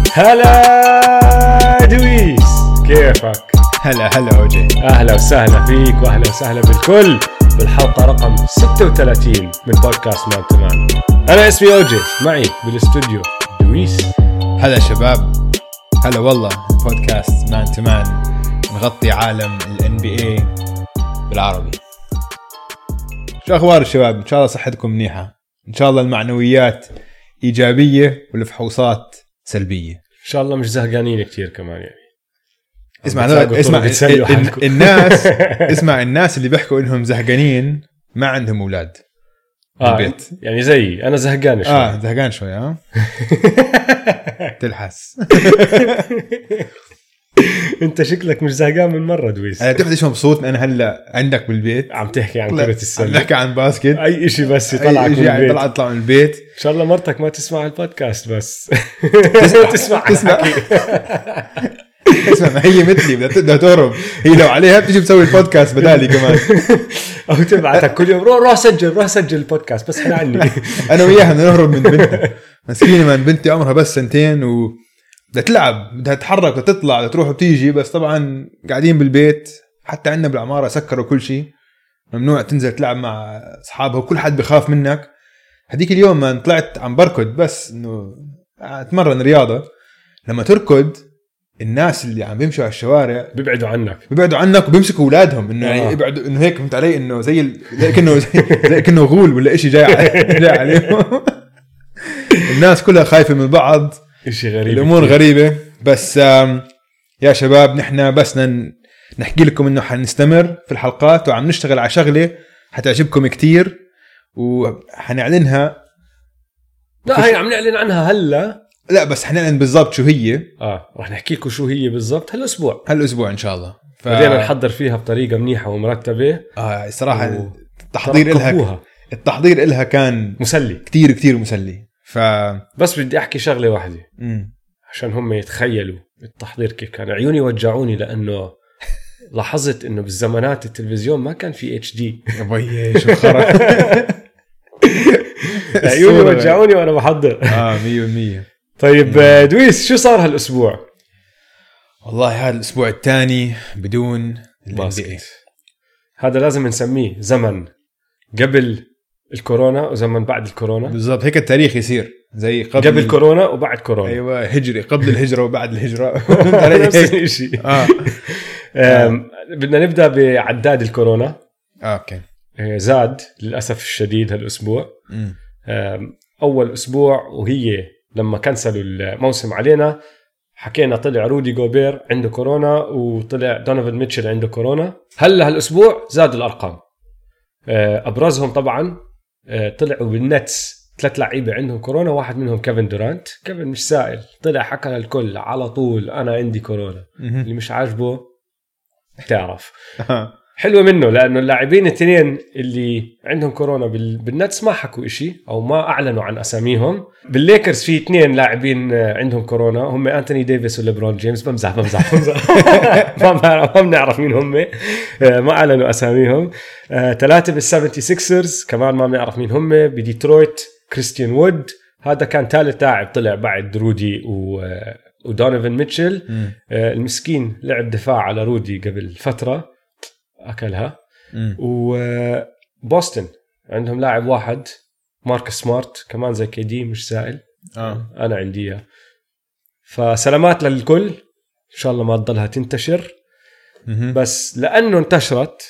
هلا دويس، كيفك؟ هلا اوجي، اهلا وسهلا فيك واهلا وسهلا بالكل بالحلقه رقم 36 من بودكاست مان تمان. انا اسمي اوجي، معي بالاستوديو دويس. هلا شباب، هلا والله. بودكاست مان تمان نغطي عالم NBA بالعربي. شو اخبار الشباب؟ ان شاء الله صحتكم منيحه، ان شاء الله المعنويات ايجابيه والفحوصات سلبيه، ان شاء الله مش زهقانين كتير كمان. يعني اسمع الناس اسمع الناس اللي بيحكوا انهم زهقانين ما عندهم اولاد بالبيت. يعني زي انا زهقان شوي. زهقان شوي تلحس. انت شكلك مش زهقان من مره دويس. انا بتعرف ليش مبسوط؟ انا هلا عندك بالبيت عم تحكي عن كرة السله، عم نحكي عن باسكت، اي اشي بس يطلعك من البيت. طلع من البيت. ان شاء الله مرتك ما تسمع البودكاست بس تسمع اسمع، ما هي مثلي بدها تهرب، هي لو عليها بتيجي بتسوي البودكاست بدالي كمان، او تبعتك كل يوم روح سجل البودكاست بس احنا عني. انا وياها بدنا نهرب من بنتها مسكينه، من بنتي عمرها بس 2 بدها تلعب، بدها تتحرك، بدها تطلع، بدها تروح وتيجي، بس طبعا قاعدين بالبيت. حتى عندنا بالعماره سكروا كل شيء، ممنوع تنزل تلعب مع اصحابها وكل حد بخاف منك. هديك اليوم ما طلعت عم بركض بس انه اتمرن رياضه، لما تركض الناس اللي عم بيمشوا على الشوارع بيبعدوا عنك وبيمسكوا اولادهم انه يعني يبعدوا، انه هيك فهمت علي، انه زي كأنه غول ولا إشي جاي عليهم. الناس كلها خايفه من بعض، إشي غريب، الامور غريبه. بس يا شباب نحن بس نحكي لكم انه حنستمر في الحلقات وعم نشتغل على شغله حتعجبكم كتير وحنعلنها. لا هي عم نعلن عنها هلا، لا بس حنعلن بالضبط شو هي. رح نحكي لكم شو هي بالضبط هالاسبوع ان شاء الله. بدينا نحضر فيها بطريقه منيحه ومرتبه. الصراحه التحضير إلها كان مسلي كتير مسلي. بس بدي احكي شغله واحده عشان هم يتخيلوا التحضير كيف كان. عيوني وجعوني لانه لاحظت انه بالزمانات التلفزيون ما كان في اتش دي. يا بيي شو خرا. عيوني وجعوني وانا بحضر. 100%. طيب دويس، شو صار هالاسبوع؟ والله هذا الاسبوع الثاني بدون باسكت. هذا لازم نسميه زمن قبل الكورونا وزمن بعد الكورونا. بالضبط، هيك التاريخ يصير، زي قبل كورونا وبعد كورونا. ايوه، هجري قبل الهجره وبعد الهجره. نفس الشيء. بدنا نبدا بعداد الكورونا. اوكي. زاد للاسف الشديد هالاسبوع. اول اسبوع وهي لما كنسلوا الموسم علينا حكينا طلع رودي جوبير عنده كورونا وطلع دونوفن ميتشل عنده كورونا. هلا هالاسبوع زادوا الارقام، ابرزهم طبعا طلعوا بالنتس 3 لعيبه عندهم كورونا، واحد منهم كيفن دورانت. كيفن مش سائل، طلع حكى للكل على طول انا عندي كورونا. اللي مش عاجبه تعرف. حلوة منه لأنه اللاعبين التنين اللي عندهم كورونا بالنتس ما حكوا إشي أو ما أعلنوا عن أساميهم. بالليكرز في 2 لاعبين عندهم كورونا، هم أنتوني ديفيس وليبرون جيمس. بمزح ما بنعرف مين هم، ما أعلنوا أساميهم. 3 بالسيفنتي سيكسرز كمان ما بنعرف مين هم. بديترويت كريستيان وود، هذا كان 3 لاعب طلع بعد رودي ودونوفن ميتشل. المسكين لعب دفاع على رودي قبل فترة أكلها. وبوستن عندهم لاعب واحد مارك سمارت كمان زي كيدي مش سائل. أنا عندي إياه. فسلامات للكل، إن شاء الله ما تضلها تنتشر. بس لأنه انتشرت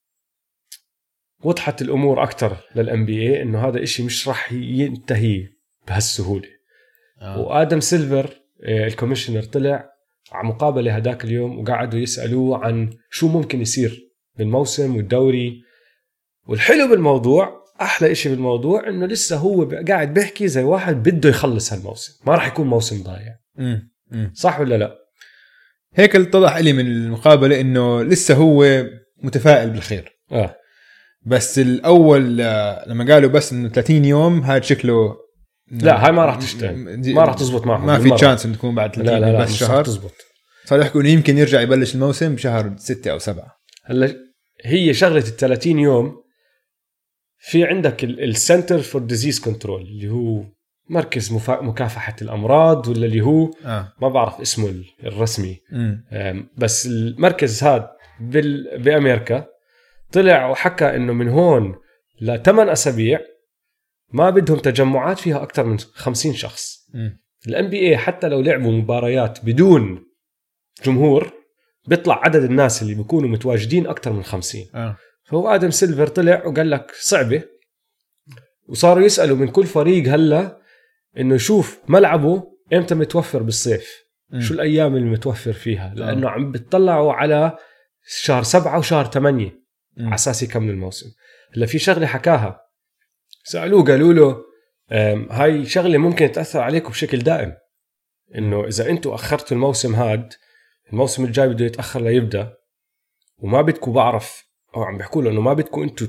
وضحت الأمور أكتر للNBA إنه هذا إشي مش رح ينتهي بهالسهولة. وآدم سيلفر الكوميشنر طلع على مقابلة هداك اليوم وقعدوا يسألوه عن شو ممكن يصير بالموسم والدوري. والحلو بالموضوع، أحلى إشي بالموضوع إنه لسه هو قاعد بيحكي زي واحد بده يخلص هالموسم، ما راح يكون موسم ضايع. صح ولا لا؟ هيك اتضح لي من المقابلة إنه لسه هو متفائل بالخير. بس الأول لما قالوا بس إنه 30 يوم هاد شكله لا، هاي ما راح تشتغل، ما راح تزبط معهم، ما في تشانس إن تكون بعد 30 لا بس شهر تزبط. صار يحكوا إنه يمكن يرجع يبلش الموسم بشهر 6 أو 7. هلا هي شغلة 30 يوم. في عندك السنتر فور ديزيز كنترول اللي هو مركز مكافحة الأمراض ولا اللي هو ما بعرف اسمه الرسمي. بس المركز هذا بأمريكا طلع وحكى إنه من هون ل8 أسابيع ما بدهم تجمعات فيها أكتر من 50 شخص. الNBA حتى لو لعبوا مباريات بدون جمهور بيطلع عدد الناس اللي بيكونوا متواجدين أكتر من 50. فهو آدم سيلفر طلع وقال لك صعبة، وصاروا يسألوا من كل فريق هلا إنه يشوف ملعبه إمتى متوفر بالصيف، شو الأيام اللي متوفر فيها، لأنه عم بتطلعوا على شهر 7 وشهر 8 على أساس يكمل الموسم. هلا في شغلة حكاها، سألوه قالوا له هاي شغلة ممكن تأثر عليكم بشكل دائم، إنه إذا أنتوا أخرتوا الموسم هاد الموسم الجاي بده يتأخر ليبدأ، وما بدكم بعرف أو عم بيحكوا له إنه ما بدكم أنتوا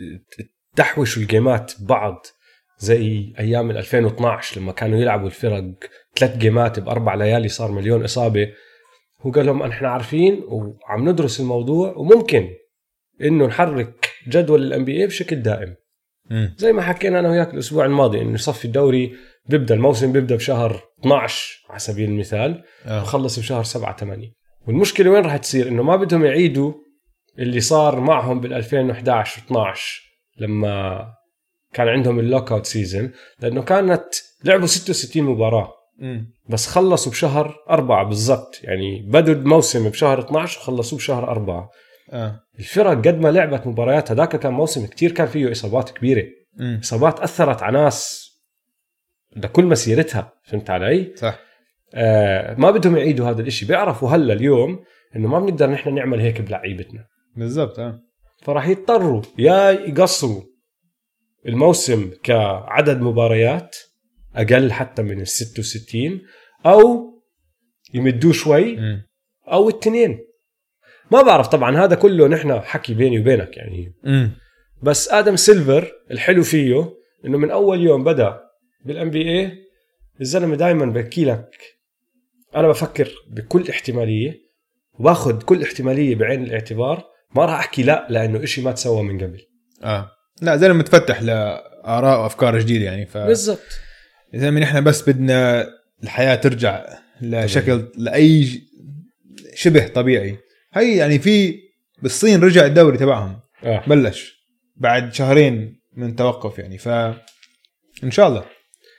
تحوشوا الجيمات بعض زي أيام 2012 لما كانوا يلعبوا الفرق 3 جيمات ب4 ليالي صار مليون إصابة. هو قال لهم احنا عارفين وعم ندرس الموضوع وممكن إنه نحرك جدول الNBA بشكل دائم زي ما حكينا أنا وياك الأسبوع الماضي، إنه صف الدوري بيبدأ الموسم بيبدأ بشهر 12 على سبيل المثال وخلص بشهر 7-8. والمشكلة وين راح تصير؟ إنه ما بدهم يعيدوا اللي صار معهم بال2011 و12 لما كان عندهم اللوك اوت سيزن، لأنه كانت لعبوا 66 مباراة بس خلصوا بشهر 4 بالضبط، يعني بدوا الموسم بشهر 12 وخلصوا بشهر 4. الفرق قد ما لعبت مباريات هذاك كان موسم كتير كان فيه إصابات كبيرة، إصابات أثرت على ناس لكل مسيرتها، فهمت علي؟ صح. ما بدهم يعيدوا هذا الاشي، بيعرفوا هلا اليوم إنه ما بنقدر نحن نعمل هيك بلعيبتنا بالضبط. فراح يضطروا يا يقصروا الموسم كعدد مباريات أقل حتى من 66 أو يمدوه شوي أو التنين، ما بعرف. طبعا هذا كله نحن حكي بيني وبينك يعني. بس آدم سيلفر الحلو فيه إنه من أول يوم بدأ بالNBA الزلمة دايما بحكي لك أنا بفكر بكل احتمالية وباخد كل احتمالية بعين الاعتبار، ما راح أحكي لا لأنه إشي ما تسوى من قبل. لا زلمة متفتح لآراء وأفكار جديدة يعني. بالضبط. إذا من إحنا بس بدنا الحياة ترجع لشكل لأي شبه طبيعي. هي يعني في بالصين رجع الدوري تبعهم بلش بعد شهرين من توقف يعني، فإن شاء الله.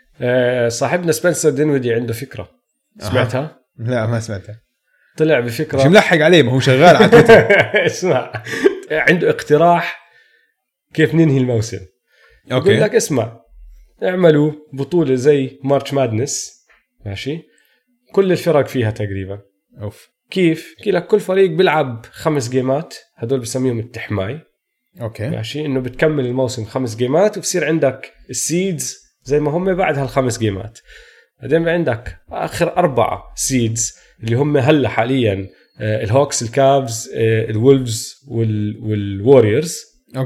صاحبنا سبنسر دينويدي عنده فكرة سمعتها؟ لا ما سمعتها. طلع بفكرة، مش ملحق عليه ما هو شغال على تويتر. اسمع، عنده اقتراح كيف ننهي الموسم. يقول لك اسمع، اعملوا بطولة زي مارش مادنس، ماشي، كل الفرق فيها تقريبا. كيف لك كل فريق بيلعب 5 جيمات، هدول بسميهم التحماي. ماشي، انه بتكمل الموسم 5 جيمات وبصير عندك السيدز زي ما هم بعد هال5 جيمات. بعدين عندك اخر 4 سيدز اللي هم هلا حاليا الهوكس، الكابز، الولفز والواريورز.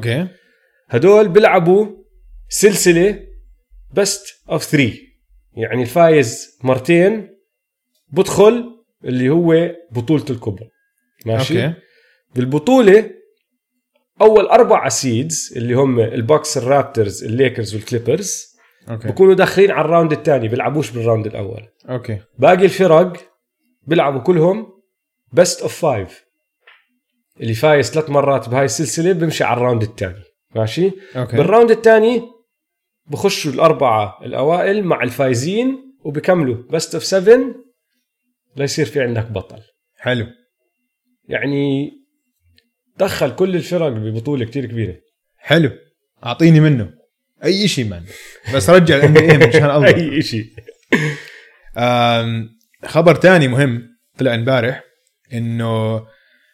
هدول بيلعبوا سلسلة best of 3، يعني الفايز مرتين بدخل اللي هو بطولة الكبرى. ماشي. بالبطولة أول 4 سيدز اللي هم البوكس، الرابترز، الليكرز والكليبرز بيكونوا داخلين على الراوند الثاني، بيلعبوش بالراوند الأول. باقي الفرق بيلعبوا كلهم best of 5، اللي فايز 3 مرات بهاي السلسلة بيمشي على الراوند الثاني. ماشي. بالراوند الثاني بخشوا ال4 الأوائل مع الفايزين وبكملوا best of 7 ليصير في عندك بطل. حلو، يعني دخل كل الفرق ببطولة كتير كبيرة. حلو، أعطيني منه أي شيء مان، بس رجع الNBA مشان الله. أي شيء. خبر تاني مهم طلع امبارح إنه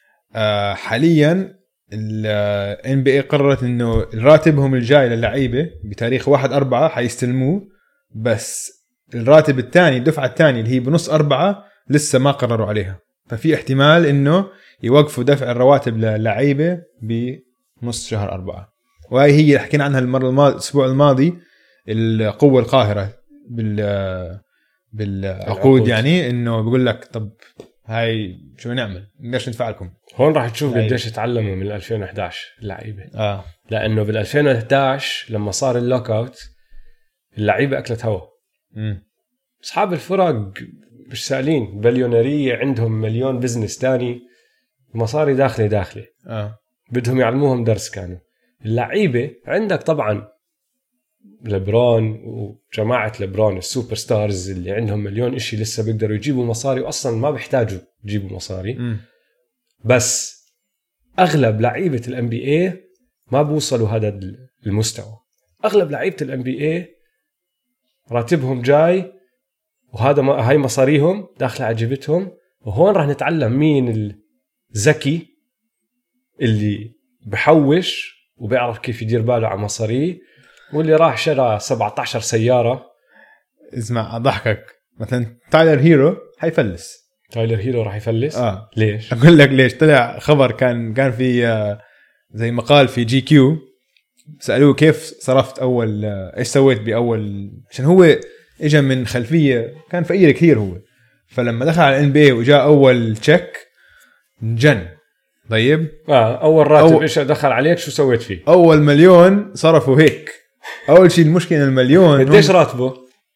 حاليا الNBA قررت إنه راتبهم الجاي للعيبة بتاريخ 1/4 حيستلموه، بس الراتب الثاني الدفعة الثانية اللي هي بنص 4 لسه ما قرروا عليها، ففي احتمال إنه يوقفوا دفع الرواتب للعيبة بنص شهر 4. وهي هي اللي حكينا عنها الأسبوع الماضي، القوة القاهرة بالعقود، يعني إنه بيقول لك طب هاي شو نعمل، ليش ندفع لكم؟ هون راح تشوف قديش تعلموا من 2011 اللعيبة. لأنه بال2011 لما صار اللوك اوت اللعيبة أكلت هوا، أصحاب الفرق مش سالين، بليونيرية عندهم مليون بزنس تاني، مصاري داخلة بدهم يعلموهم درس. كانوا اللعيبة عندك طبعا لبرون وجماعة لبرون السوبر ستارز اللي عندهم مليون إشي لسه بيقدروا يجيبوا مصاري، وأصلا ما بيحتاجوا يجيبوا مصاري. بس أغلب لعيبة الان بي اي ما بوصلوا هذا المستوى. أغلب لعيبة الان بي اي راتبهم جاي، وهذا هاي مصاريهم داخلة على جيبتهم. وهون راح نتعلم مين الذكي اللي بحوش وبيعرف كيف يدير باله على مصاريه، واللي راح شرى 17 سيارة. اسمع أضحكك، مثلا تايلر هيرو حيفلس. تايلر هيرو راح يفلس؟ ليش؟ أقول لك ليش. طلع خبر كان في زي مقال في جي كيو، سألوه كيف صرفت أول إيش سويت بأول، عشان هو إجا من خلفية كان فقير كثير هو. فلما دخل على NBA وجاء أول تشيك جن. طيب أول راتب إيش دخل عليك شو سويت فيه؟ أول مليون صرفوا هيك. أول شيء المشكلة المليون قديش راتبه؟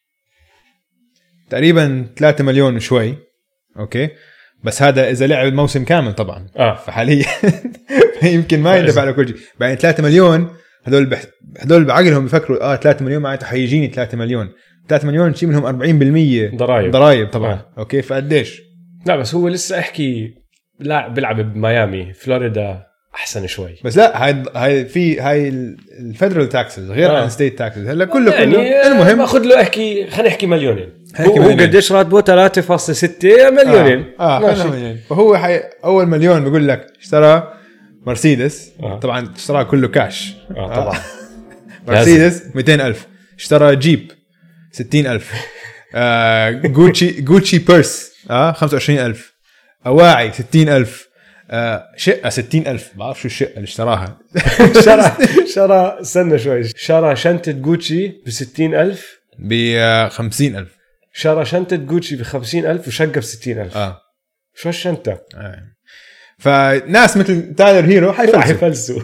تقريبا 3 مليون وشوي. أوكي، بس هذا إذا لعب الموسم كامل طبعا. فحاليا يمكن ما يندفع على كل شيء. بعدين 3 مليون هذول بعقلهم بيفكروا 3 مليون معناته حيجيني 3 مليون. 3 مليون شيء منهم 40% ضرائب طبعا. أوكي، فقديش؟ لا بس هو لسه احكي لا بيلعب بميامي، فلوريدا احسن شوي. بس لا هاي الفيدرال تاكسز غير عن ستيت تاكسز. هلا كله يعني المهم اخذ له احكي خلينا نحكي مليونين. هو قديش راتبه؟ 3.6 مليونين. ماشي. فهو اول مليون بيقول لك اشترى مرسيدس. طبعا اشترى كله كاش. طبعا مرسيدس 200,000. اشترى جيب 60,000. جوتشي بيرس 25,000. أواعي 60,000. شقة 60,000. بعرف شو الشقة اللي اشتراها. شرى استنى شوي، شرى شنطة جوتشي ب60,000 ب50,000. شرى شنطة جوتشي ب50,000 وشقة ب60,000. شو الشنطة؟ فناس مثل تايلر هيرو حيفلسوا.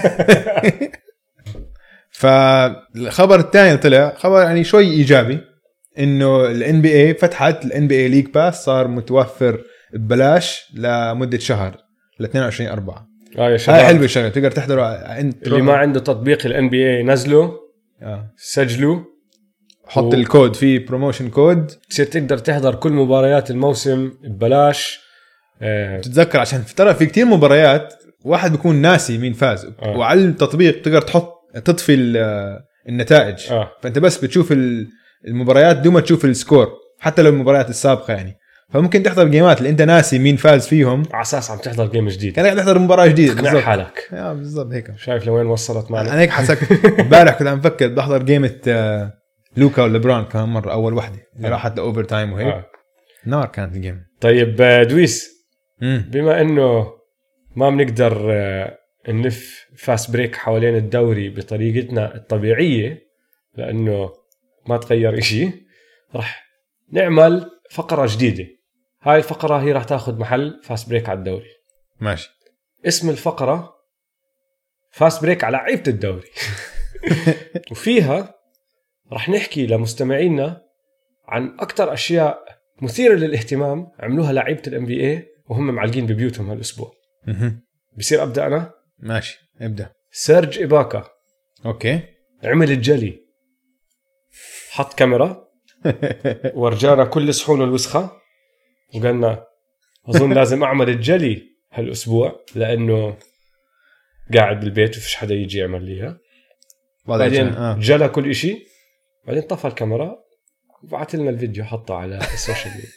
فالخبر الثاني طلع خبر يعني شوي إيجابي، إنه ال NBA فتحت ال NBA ليج باس، صار متوفر ببلاش لمدة شهر ل 22/4. يا شباب هاي حلوة الشغلة، تقدر تحضره. اللي ما عنده تطبيق ال NBA نزله سجلوا، حط الكود فيه بروموشن كود، تصير تقدر تحضر كل مباريات الموسم ببلاش. تتذكر عشان ترى في كتير مباريات واحد بيكون ناسي مين فاز. وعلى التطبيق تقدر تطفي النتائج. فانت بس بتشوف المباريات دون ما تشوف السكور، حتى لو المباريات السابقة يعني. فممكن تحضر جيمات اللي انت ناسي مين فاز فيهم على اساس عم تحضر جيم جديد، كان تحضر مباراة جديدة تقنع حالك. بالضبط هيك. شايف لوين وصلت معنا؟ انا هيك حسك. امبارح كنت عم بفكر بحضر جيمة لوكا ولبران كمان مرة، اول وحدة اللي راحت لاوفر تايم وهيك. نار كانت الجيم. طيب دويس، بما انه ما بنقدر نلف فاست بريك حوالين الدوري بطريقتنا الطبيعية لانه ما تغير اشي، رح نعمل فقرة جديدة. هاي الفقرة هي راح تاخد محل فاست بريك على الدوري. ماشي. اسم الفقرة فاست بريك على لعيبة الدوري. وفيها راح نحكي لمستمعينا عن أكتر أشياء مثيرة للاهتمام عملوها لعيبة ال NBA وهم معلقين ببيوتهم هالأسبوع. بصير أبدأ أنا؟ ماشي ابدأ. سيرج إباكا أوكي. عمل الجلي، حط كاميرا ورجانا كل صحونه الوسخة وقالنا أظن لازم أعمل الجلي هالأسبوع لأنه قاعد بالبيت وفيش حدا يجي يعمل ليها. بعدين جلى كل إشي، بعدين طفى الكاميرا وبعت لنا الفيديو حطه على السوشيال ميديا.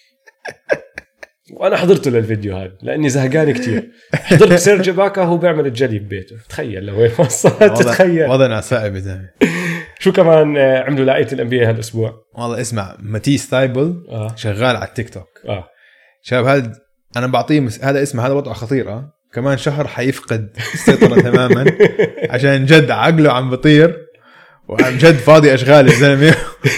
وأنا حضرته للفيديو هذا لأني زهقان كتير. حضرت سيرج إباكا هو بيعمل الجلي ببيته. تخيل لو وين وصلت. تتخيل وضعنا صعب زلمة. شو كمان عملوا لعيبة الانبياء هالاسبوع؟ والله اسمع، ماتيس تايبل شغال على التيك توك. شباب هذا انا بعطيه هذا اسمه، هذا وضعه خطير. كمان شهر حيفقد السيطرة تماما عشان جد عقله عم بطير وعم جد فاضي اشغال الزلمه.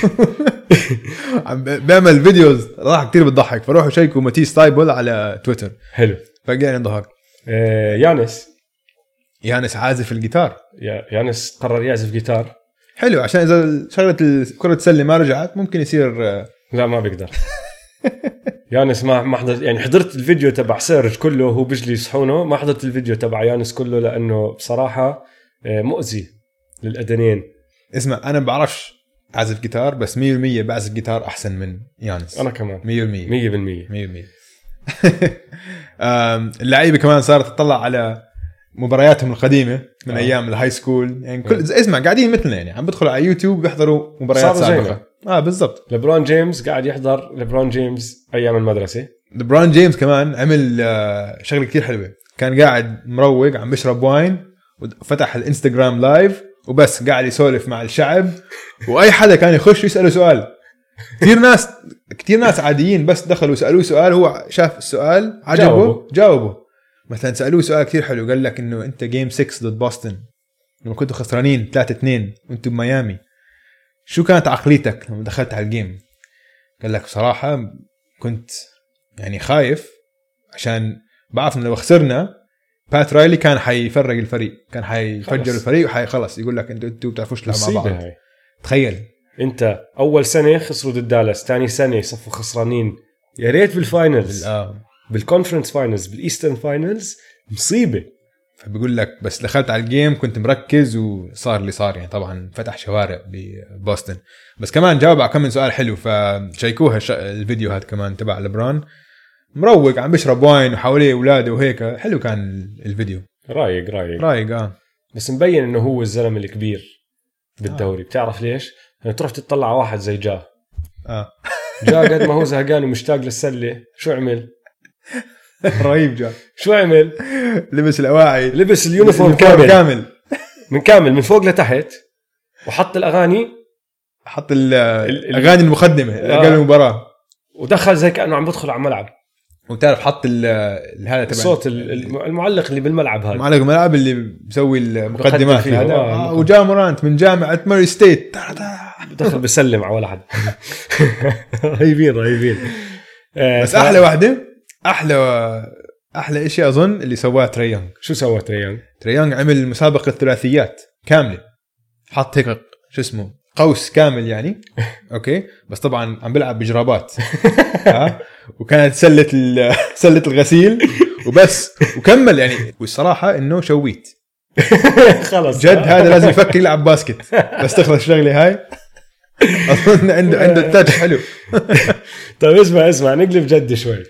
عم بيعمل فيديوز راح كتير بتضحك. فروحوا شيكوا ماتيس تايبل على تويتر. حلو. فقاعد نضحك. يانس عازف الجيتار. يانس قرر يعزف جيتار حلو عشان اذا شغله كره السله ما رجعت ممكن يصير. لا ما بيقدر. يانس ما حضرت، يعني حضرت الفيديو تبع سيرج كله هو بيجلي صحونه، ما حضرت الفيديو تبع يانس كله لانه بصراحه مؤذي للأذنين. اسمع انا بعرفش اعزف جيتار بس 100% بعزف جيتار احسن من يانس. انا كمان 100%. اللعيبه كمان صارت تطلع على مبارياتهم القديمه من ايام الهاي سكول، يعني كل اسمع قاعدين مثلنا، يعني عم بدخلوا على يوتيوب بيحضروا مباريات سابقه. بالضبط. ليبرون جيمس قاعد يحضر ليبرون جيمس ايام المدرسه. ليبرون جيمس كمان عمل شغله كتير حلوه، كان قاعد مروق عم بيشرب واين وفتح الانستغرام لايف وبس قاعد يسولف مع الشعب، واي حدا كان يخش يساله سؤال. كتير ناس عاديين بس دخلوا سالوه سؤال، هو شاف السؤال عجبه جاوبه. مثلا سالوه سؤال كتير حلو، قال لك انه انت جيم 6 ضد بوسطن لما كنتوا خسرانين 3-2 وانتم بميامي، شو كانت عقليتك لما دخلت على الجيم؟ قال لك بصراحه كنت يعني خايف عشان بعرف انه لو خسرنا بات رايلي كان حيفرق الفريق، كان حيفجر الفريق وحيخلص يقول لك انتوا بتعرفوش تلعبوا مع بعض. تخيل انت اول سنه خسروا ضد دالاس، ثاني سنه صفوا خسرانين، يا ريت بالفاينلز بالكونفرنس فاينلز بالايسترن فاينلز، مصيبه. فبيقول لك بس دخلت على الجيم كنت مركز وصار اللي صار، يعني طبعا فتح شوارع ببوسطن. بس كمان جاوب على كم من سؤال حلو، فشيكوها الفيديو هذا كمان تبع لبران، مروق عم بيشرب واين وحواليه اولاده وهيك، حلو كان الفيديو. رايق بس مبين انه هو الزلمه الكبير بالدوري. بتعرف ليش؟ يعني تروح تطلع على واحد زي جا قد ما هو زهقان ومشتاق للسله، شو عمل؟ رهيب جا. شو عمل؟ لبس الأواعي، لبس اليونيفورم كامل من فوق لتحت، وحط الأغاني، حط الأغاني المقدمة قبل المباراة، ودخل زي كأنه عم بدخل على الملعب. وتعرف حط هذا تبع الصوت المعلق اللي بالملعب، هذا معلق الملعب اللي بيسوي المقدمات هذا. وجا مورانت من جامعة ماري ستيت دخل بيسلم على واحد. رهيبين. بس أحلى واحدة، أحلى إشي أظن اللي سواه تريانج. شو سواه تريانج؟ عمل مسابقة ثلاثيات كاملة، حط هيك شو اسمه قوس كامل يعني. أوكي بس طبعا عم بلعب بجرابات. وكانت سلة الغسيل وبس، وكمل يعني. والصراحة إنه شويت خلص جد هذا لازم يفكر يلعب باسكت بس تخلص الشغلة هاي. أظن عنده التاتش حلو. طيب اسمع نقلب جد شوي.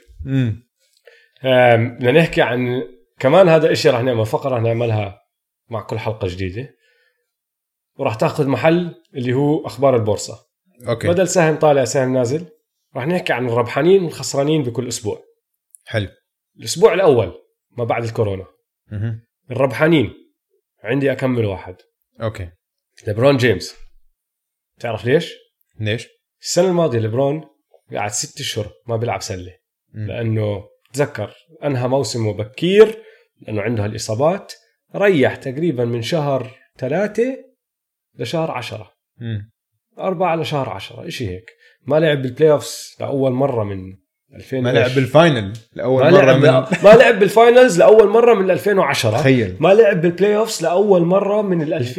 بدنا نحكي عن كمان هذا إشي رح نعمل فقرة رح نعملها مع كل حلقة جديدة، ورح تاخذ محل اللي هو أخبار البورصة. أوكي. بدل سهم طالع سهم نازل، رح نحكي عن الربحانين والخسرانين بكل أسبوع. حلو. الأسبوع الأول ما بعد الكورونا. الربحانين عندي أكمل واحد. أوكي. ليبرون جيمس. تعرف ليش؟ السنة الماضية ليبرون قاعد 6 أشهر ما بيلعب سلة. لأنه تذكر أنهى موسمه بكير لأنه عنده هالإصابات، ريح تقريبا من شهر 3 لشهر 10. 4 لشهر 10 إشي هيك. ما لعب بالبلاي أوفس لأول مرة من 2000. ما لعب بالفاينل لأول مرة ما لعب بالفاينلز لأول مرة من 2010. تخيل. ما لعب بالبلاي أوفس لأول مرة من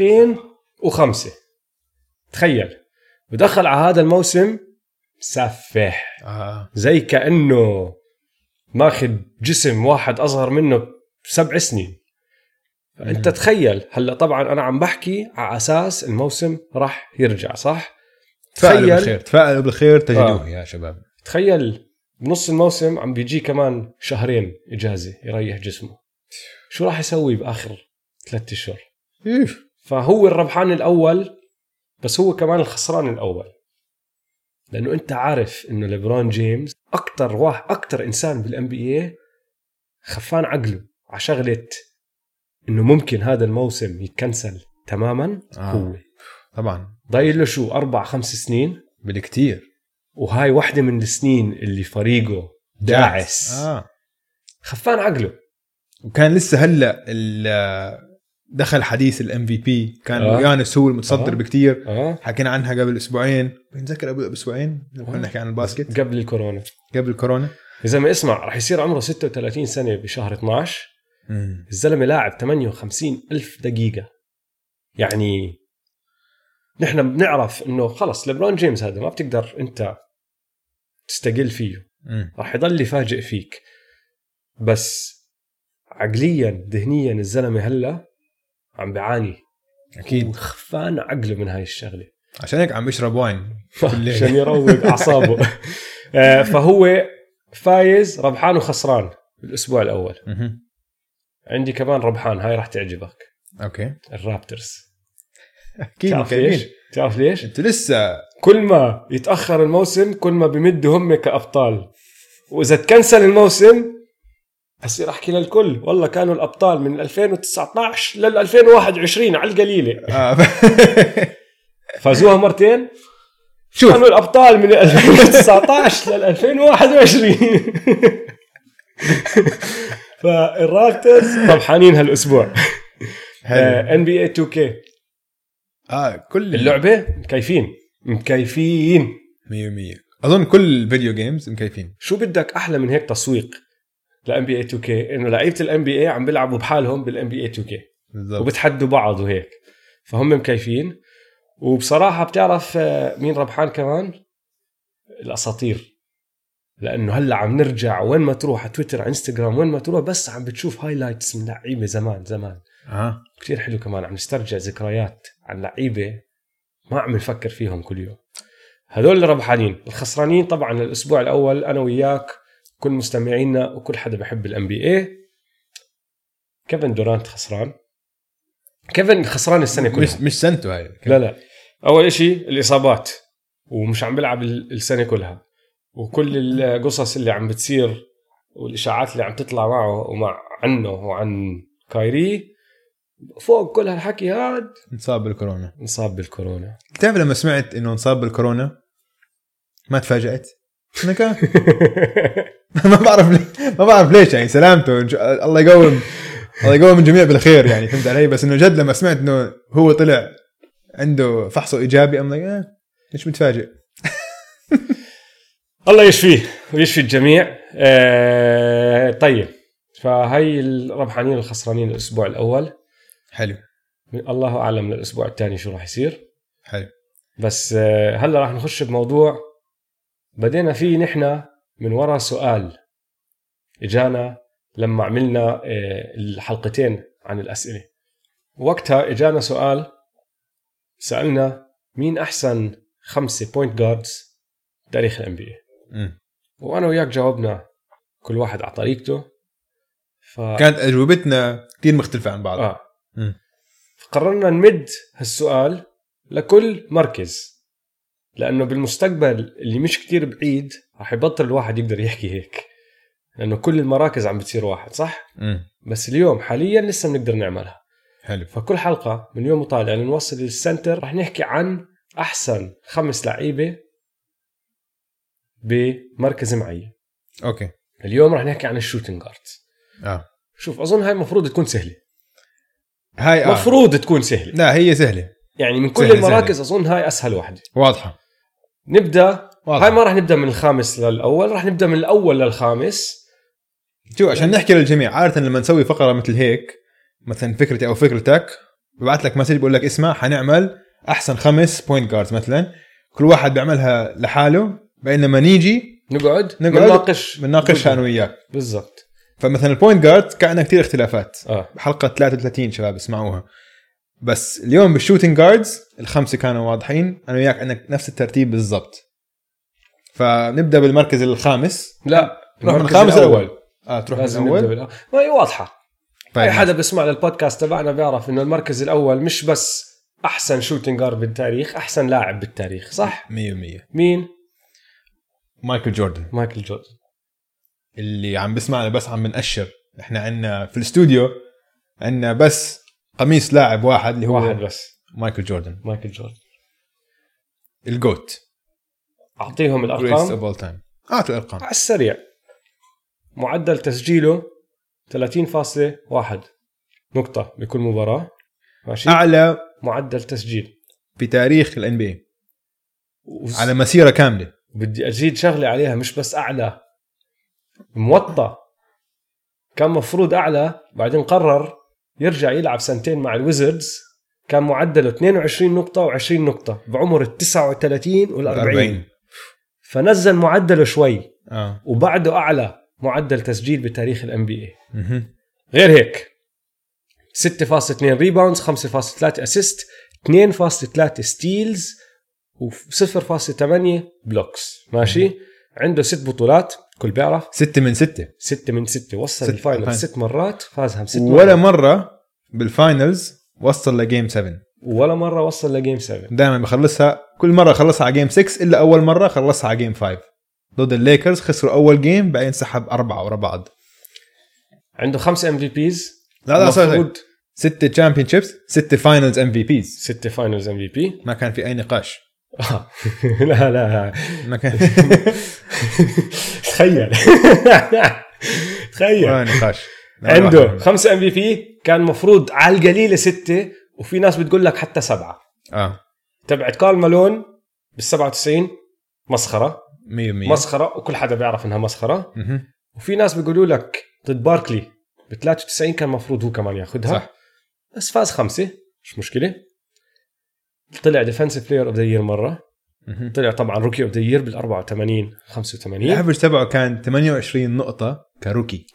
2005. تخيل. ودخل على هذا الموسم سفح. زي كأنه ماخذ جسم واحد أصغر منه 7 سنين. فأنت تخيل. هلأ طبعا أنا عم بحكي على أساس الموسم راح يرجع، صح؟ تفائلوا بالخير تجدوه يا شباب. تخيل بنص الموسم عم بيجي كمان 2 شهر إجازة يريح جسمه، شو راح يسوي بآخر 3 أشهر؟ فهو الربحان الأول، بس هو كمان الخسران الأول، لأنه أنت عارف إنه ليبرون جيمس أكتر إنسان بالNBA خفان عقله على شغلة إنه ممكن هذا الموسم يتكنسل تماما. هو طبعا ضايل له شو 4-5 سنين بالكتير، وهاي واحدة من السنين اللي فريقه داعس. خفان عقله. وكان لسه هلأ دخل حديث الMVP، كان يانس هو المتصدر بكتير. حكينا عنها قبل أسبوعين، بنذكر قبل أسبوعين كنا نحكي عن الباسكت قبل الكورونا. إذا ما اسمع رح يصير عمره 36 سنة بشهر 12. الزلمة لاعب 58,000 دقيقة، يعني نحن بنعرف انه خلص ليبرون جيمس هذا ما بتقدر انت تستقل فيه، راح يضل يفاجئ فيك. بس عقليا ذهنيا الزلمه هلا عم بعاني اكيد، وخفان عقله من هاي الشغله، عشان هيك عم بيشرب واين عشان يروق اعصابه. فهو فايز ربحان وخسران الاسبوع الاول. عندي كمان ربحان، هاي راح تعجبك. اوكي، الرابترز. اكيد. تعرف ليش؟ انتوا لسه كل ما يتاخر الموسم كل ما بيمدوا هم كابطال، واذا تكنسل الموسم هسي احكي للكل والله كانوا الابطال من 2019 لل 2021 على القليله. فازوها مرتين. شوف كانوا الابطال من 2019 لل 2021. فالرابترز ربحانين هالاسبوع. NBA 2K كل اللعبه مكيفين 100%. اظن كل فيديو جيمز مكيفين. شو بدك احلى من هيك تسويق لان بي اي 2K؟ انه لعيبه الان بي اي عم بيلعبوا بحالهم بالان بي اي 2K بالضبط، وبتحدوا بعض وهيك، فهم مكيفين. وبصراحه بتعرف مين ربحان كمان؟ الاساطير، لانه هلا عم نرجع وين ما تروح على تويتر على انستغرام وين ما تروح بس عم بتشوف هايلايتس من لعيبه زمان كتير حلو. كمان عم نسترجع ذكريات عن لعيبه ما عم نفكر فيهم كل يوم. هذول الربحانين. الخسرانين طبعا الاسبوع الاول انا وياك كل مستمعينا وكل حدا بحب الان بي اي. كيفن دورانت خسران. كيفن خسران السنه كلها، مش سنته هاي. لا اول اشي الاصابات ومش عم بيلعب السنه كلها، وكل القصص اللي عم بتصير والاشاعات اللي عم تطلع معه ومع عنه وعن كايري. فوق كل هالحكي هاد انصاب بالكورونا. تعرف لما سمعت انه انصاب بالكورونا ما تفاجأت؟ ما بعرف ليش يعني. سلامته الله يقوم الجميع بالخير يعني، فهمت علي؟ بس انه جد لما سمعت انه هو طلع عنده فحصه ايجابي أم ليش متفاجئ؟ الله يشفيه ويشفي الجميع. طيب، فهي الربحانين الخسرانين الاسبوع الاول. حلو. الله اعلم للاسبوع الثاني شو راح يصير. حلو. بس هلا راح نخش بموضوع بدينا فيه نحن من وراء سؤال اجانا لما عملنا الحلقتين عن الاسئله. وقتها اجانا سؤال سالنا مين احسن 5 بوينت جاردز تاريخ الان بي اي، وانا وياك جاوبنا كل واحد على طريقته. كانت اجوبتنا كتير مختلفه عن بعض. فقررنا نمد هالسؤال لكل مركز، لانه بالمستقبل اللي مش كتير بعيد راح يبطل الواحد يقدر يحكي هيك، لانه كل المراكز عم بتصير واحد صح. بس اليوم حاليا لسه بنقدر نعملها. حلو. فكل حلقه من اليوم وطالع لنوصل للسنتر راح نحكي عن احسن 5 لعيبه بمركز معين. اوكي. اليوم راح نحكي عن الشوتنج جاردز. شوف اظن هاي المفروض تكون سهله. هاي مفروض تكون سهله. لا هي سهله يعني من كل المراكز اظن هاي اسهل واحده. واضحه. نبدا واضحة. هاي ما راح نبدا من الخامس للاول، راح نبدا من الاول للخامس. شو عشان نحكي للجميع. عاده لما نسوي فقره مثل هيك، مثلا فكرتي او فكرتك، ببعث لك مسج بقول لك اسمع حنعمل احسن 5 بوينت جاردز مثلا، كل واحد بيعملها لحاله، بينما نيجي نقعد بنناقشها انا وياك. بالضبط. فمثلا البوينت جارد كان كتير اختلافات. بحلقه 33 شباب اسمعوها. بس اليوم بالشوتنج جاردز ال5 كانوا واضحين، انا وياك عندك نفس الترتيب بالضبط. فنبدا بالمركز الخامس. لا الخامس الاول. تروح لازم الاول. ما هي واضحه. اي حدا بيسمع للبودكاست تبعنا بيعرف انه المركز الاول مش بس احسن شوتنج جارد بالتاريخ، احسن لاعب بالتاريخ صح 100%. مين؟ مايكل جوردن. اللي عم بسمعنا بس عم بنأشر، احنا عندنا في الاستوديو عندنا بس قميص لاعب واحد اللي هو واحد بس، مايكل جوردن. الجوت. اعطيهم الارقام. الارقام على السريع. معدل تسجيله 30.1 نقطة بكل مباراة. ماشي. اعلى معدل تسجيل بتاريخ الان بي على مسيرة كاملة. بدي ازيد شغلة عليها، مش بس اعلى، موطى. كان مفروض اعلى، بعدين قرر يرجع يلعب 2 سنين مع الويزردز كان معدله 22 نقطة و20 نقطة بعمر 39 وال40. فنزل معدله شوي. وبعده أعلى معدل تسجيل بتاريخ ال NBA. غير هيك 6.2 ريباوندز، 5.3 أسيست، 2.3 ستيلز، و0.8 بلوكس. ماشي. عنده 6 بطولات كل بيعرف. 6 من 6. 6 من 6. وصل الفاينل 6 مرات، فازها 6 مرات. ولا مرة بالفاينلز وصل لجيم 7. ولا مرة وصل لجيم 7. دائما بخلصها، كل مرة خلصها على جيم 6 إلا أول مرة خلصها على جيم 5 ضد الليكرز. خسروا أول جيم بعدين سحب 4 ورا بعض. عنده 5 MVPs. لا صحيح 6 تشامبيونشيبس، 6 فاينلز MVP. 6 فاينلز MVP. ما كان في أي نقاش. لا ما كان. تخيل نقاش. عنده 5 MVP، كان مفروض على القليلة 6، وفي ناس بتقول لك حتى 7. تبعت كارل مالون بال97 مسخرة 100% مسخرة، وكل حدا بيعرف انها مسخرة. وفي ناس بيقولوا لك ضد باركلي ب93 كان مفروض هو كمان ياخدها. صح. بس فاز 5 مش مشكلة. طلع ديفنسيف بلاير اوف ذا يير مرة. طلع طبعا روكي اوف ذا يير بال84 85. الافرج تبعه كان 28 نقطة كروكي.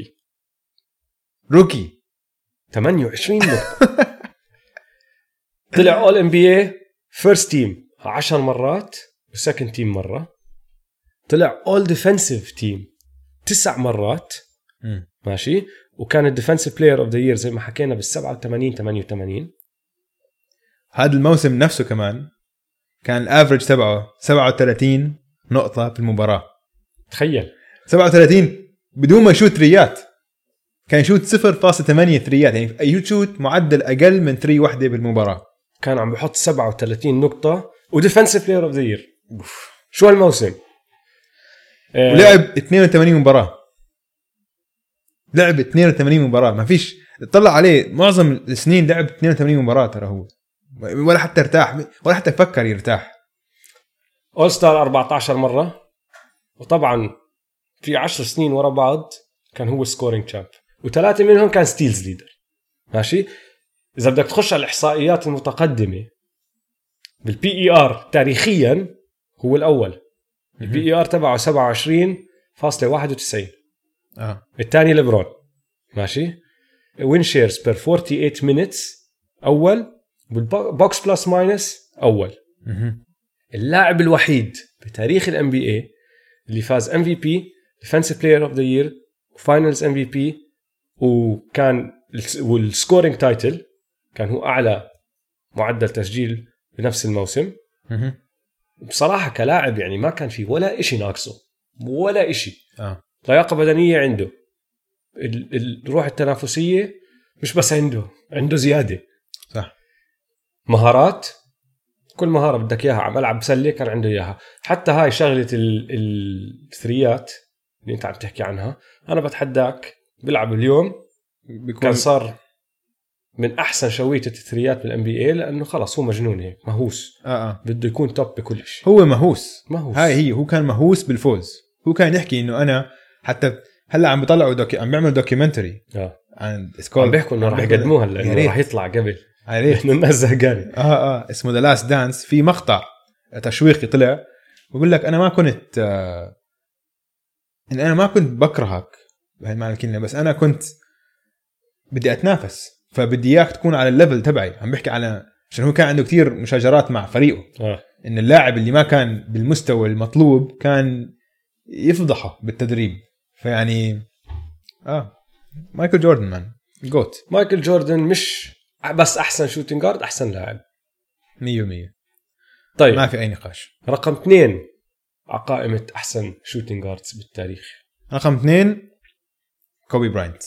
روكي 28 نقطة. طلع اول ام بي اي فيرست تيم 10 مرات، وسكند تيم مرة. طلع اول ديفنسيف تيم 9 مرات. ماشي. وكان الديفنسيف بلاير اوف ذا يير زي ما حكينا بال87 88. هذا الموسم نفسه كمان كان الافرج تبعه 37 نقطة في المباراة. تخيل 37 بدون ما يشوت ثريات. كان يشوت 0.8 ثريات، يعني يشوت معدل أقل من 3 وحدة بالمباراة. كان عم بحط 37 نقطة وديفنسيف بلاير اوف ذا يير. شو هالموسم. ولعب 82 مباراة. لعب 82 مباراة. ما فيش طلع عليه معظم السنين لعب 82 مباراة. ترى هو ولا حتى ارتاح ولا حتى فكر يرتاح. أول ستار 14 مرة. وطبعا في 10 سنين ورا بعض كان هو سكورينج تشامب، و3 منهم كان ستيلز ليدر. ماشي. إذا بدك تخش على الإحصائيات المتقدمة بالبي اي ار تاريخيا هو الأول. البي اي ار تبعه 27.91. الثاني ليبرون. ماشي. وين شيرز بير 48 مينتس أول. بالبوكس بلس ماينس أول. اللاعب الوحيد بتاريخ الام بي اي اللي فاز ام في بي، ديفنسيف بلاير اوف ذا يير، وفاينلز ام في بي، وكان والسكورينج تايتل كان هو اعلى معدل تسجيل بنفس الموسم. بصراحه كلاعب يعني ما كان في ولا إشي ناقصه، ولا إشي. لياقه بدنيه عنده، الروح التنافسيه مش بس عنده زياده. صح. مهارات، كل مهارة بدك إياها على ملعب سلة كان عنده إياها. حتى هاي شغلة الثريات اللي أنت عم تحكي عنها، أنا بتحداك بلعب اليوم كان صار من أحسن شوية الثريات بالان بي اي، لأنه خلص هو مجنون هيك مهووس. بده يكون توب بكل شيء. هو مهووس. هاي هو كان مهووس بالفوز. هو كان يحكي إنه أنا حتى هلا عم بيطلعوا عم بيعملوا دوكيومنتري عم بيحكوا إنه راح يقدموها هلا، إنه راح يطلع قبل عليه الناس زهقانه. اسمه ذا لاست دانس. في مقطع تشويقي طلع بقول لك انا ما كنت انا ما كنت بكرهك بهالمعنى الكلمه، بس انا كنت بدي اتنافس، فبدي اياك تكون على الليفل تبعي. عم بحكي على عشان هو كان عنده كتير مشاجرات مع فريقه. ان اللاعب اللي ما كان بالمستوى المطلوب كان يفضحه بالتدريب. فيعني مايكل جوردن مان جوت. مايكل جوردن مش بس أحسن شوتينج جارد، أحسن لاعب 100%. طيب ما في أي نقاش. رقم 2 على قائمة أحسن شوتينج جاردز بالتاريخ. رقم 2 كوبي براينت.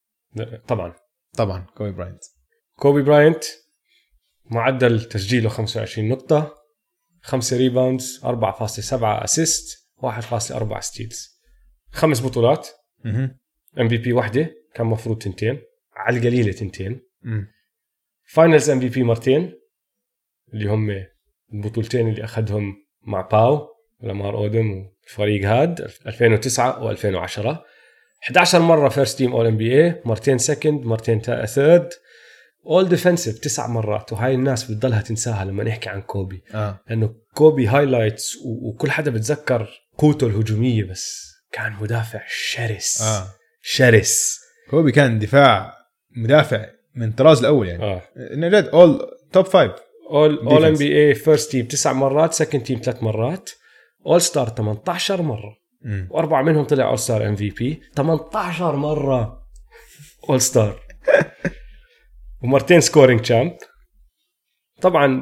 طبعا كوبي براينت معدل تسجيله 25 نقطة، 5 ريباوندز، 4.7 أسيست، 1.4 ستيلز. 5 بطولات. MVP واحدة، كان مفروض 2 على القليلة 2. فاينلز MVP مرتين، اللي هم البطولتين اللي أخذهم مع باو ولامار أودم وفريق هاد 2009 و2010. 11 مرة فيرست تيم أول NBA، مرتين سكند، مرتين ثيرد، اول ديفنسيف 9 مرات، وهاي الناس بتضلها تنساها لما نحكي عن كوبي. لانه كوبي هايلايتس وكل حدا بتذكر قوته الهجوميه، بس كان مدافع شرس. شرس. كوبي كان مدافع من طراز الاول يعني. نجد اول توب 5 اول ام بي اي فيرست تيم 9 مرات، سكند تيم 3 مرات، اول ستار 18 مره، و4 منهم طلع اول ستار ام في بي. 18 مره اول ستار ومرتين سكورينج تشامب. طبعا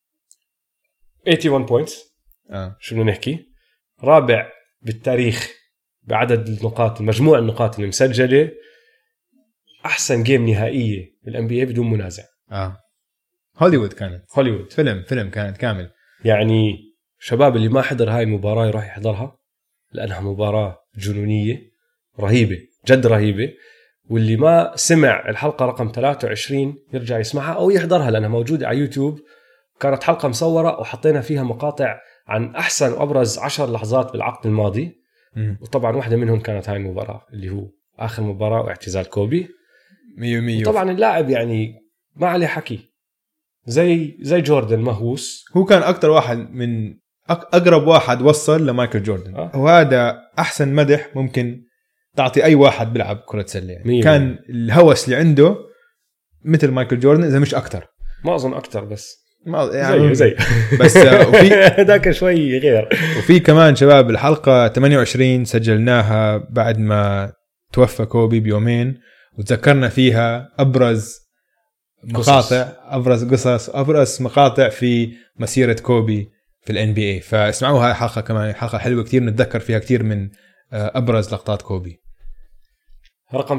81 بوينتس. شو بدنا نحكي؟ رابع بالتاريخ بعدد النقاط، مجموع النقاط اللي مسجله. احسن جيم نهائيه بالان بي اي بدون منازع. هوليوود كانت. هوليوود فيلم كانت كامل. يعني شباب اللي ما حضر هاي المباراه يروح يحضرها، لانها مباراه جنونيه رهيبه، جد رهيبه. واللي ما سمع الحلقه رقم 23 يرجع يسمعها او يحضرها، لانها موجوده على يوتيوب. كانت حلقه مصوره وحطينا فيها مقاطع عن احسن وابرز 10 لحظات بالعقد الماضي. وطبعا واحده منهم كانت هاي المباراه اللي هو اخر مباراه واعتزال كوبي 100%. طبعا اللاعب يعني ما عليه حكي، زي جوردن مهووس. هو كان اكتر واحد من اقرب واحد وصل لمايكل جوردن. وهذا احسن مدح ممكن تعطي اي واحد بيلعب كرة سلة يعني. كان الهوس اللي عنده مثل مايكل جوردن اذا مش اكتر. ما اظن اكتر، بس ما يعني زي بس وفي ذاك شوي غير. وفي كمان شباب الحلقة 28 سجلناها بعد ما توفى كوبي بيومين، وتذكرنا فيها ابرز مقاطع، ابرز مقاطع في مسيرة كوبي في الان بي اي. فاسمعوها، حلقة كمان حلقة حلوة كتير، نتذكر فيها كتير من ابرز لقطات كوبي. رقم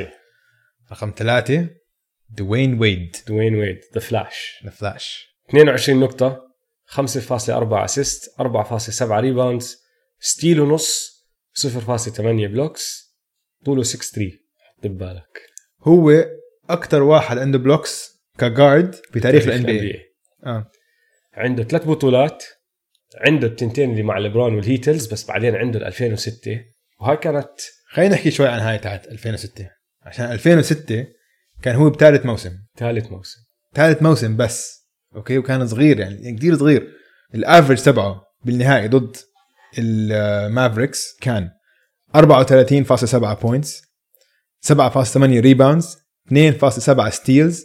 3 دوين ويد ذا فلاش 22 نقطة، 5.4 اسيست، 4.7 ريباوندز، ستيل ونص، 0.8 بلوكس، طوله 6'3". حط ببالك هو اكتر واحد عنده بلوكس كجارد في تاريخ الان بي اي. عنده 3 بطولات، عنده التنتين اللي مع ليبرون والهيتلز، بس بعدين عنده 2006. وهاي كانت، خلينا نحكي شوي عن هاي تاعت 2006، عشان 2006 كان هو بثالث موسم بس. اوكي، وكان صغير يعني كتير صغير. الافرج تبعه بالنهائي ضد المافريكس كان 34.7 بوينتس، 7.8 ريباوندز، 2.7 ستيلز،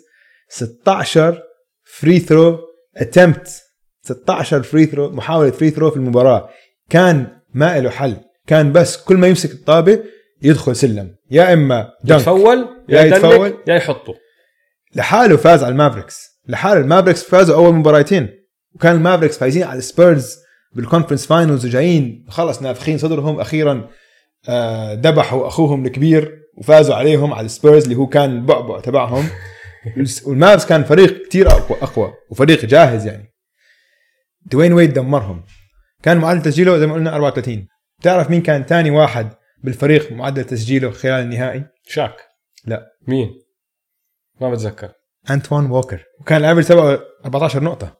16 فري ثرو اتمپت، 16 فري ثرو محاولة فري ثرو في المباراة. كان ما له حل، كان بس كل ما يمسك الطابة يدخل سلم، يا إما يتفول يا يحطه. لحاله فاز على المافريكس، المافريكس فازوا أول مباراتين، وكان المافريكس فايزين على السبيرز بالكونفرنس فاينلز، وجايين خلص نافخين صدرهم. أخيرا دبحوا أخوهم الكبير وفازوا عليهم على السبيرز اللي هو كان البعبع تبعهم. والمافريكس كان فريق كتير أقوى وفريق جاهز يعني. دوين ويد دمرهم. كان معدل تسجيله زي ما قلنا 34. تعرف مين كان تاني واحد بالفريق معدل تسجيله خلال النهائي؟ شاك. لا. مين؟ ما بتذكر. أنتوان ووكر، وكان الأفريج تبعه 14 نقطة.